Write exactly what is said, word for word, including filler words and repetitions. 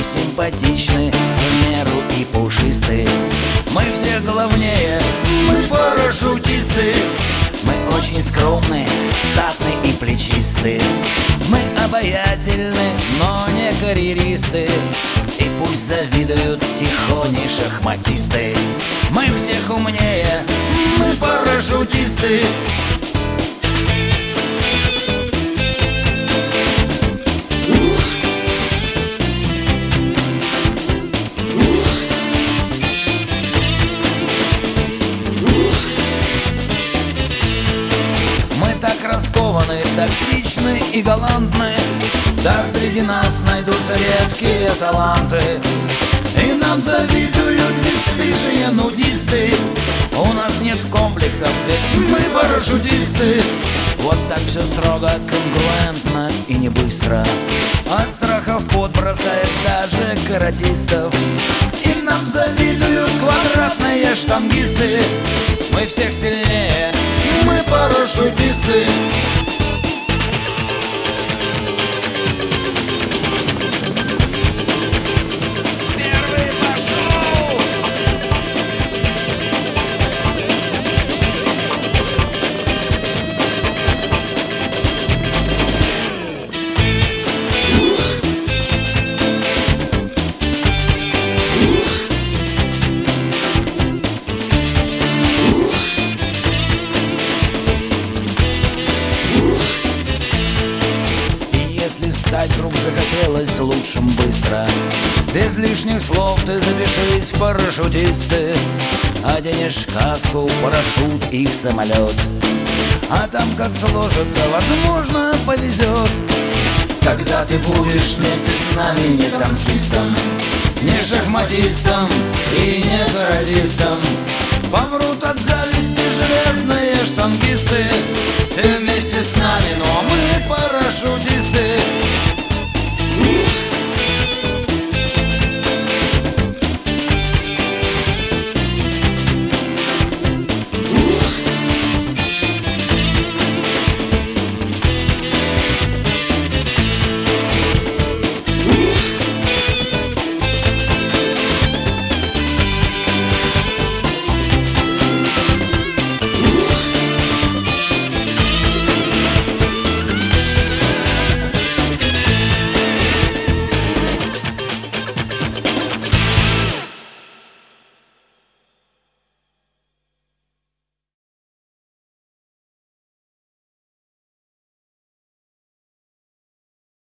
симпатичны, в меру и пушисты. Мы все главнее, мы парашютисты. Мы очень скромные, статные и плечисты. Мы обаятельны, но не карьеристы. И пусть завидуют тихони шахматисты. Мы всех умнее, мы парашютисты. Раскованы, тактичны и галантны. Да, среди нас найдутся редкие таланты. И нам завидуют бесстыжие нудисты. У нас нет комплексов, ведь мы парашютисты. Вот так все строго, конгруентно и не быстро. От страха в пот бросает даже каратистов. И нам завидуют квадратные штангисты. Мы всех сильнее, мы парашютисты. Первый пошел! Стать вдруг захотелось лучшим быстро. Без лишних слов ты запишись в парашютисты. Оденешь каску, парашют и в самолет. А там как сложится, возможно, повезет. Тогда ты будешь вместе с нами не танкистом, не шахматистом и не каратистом. Помрут от зависти железные штангисты. Ты вместе с нами, но мы парашютисты.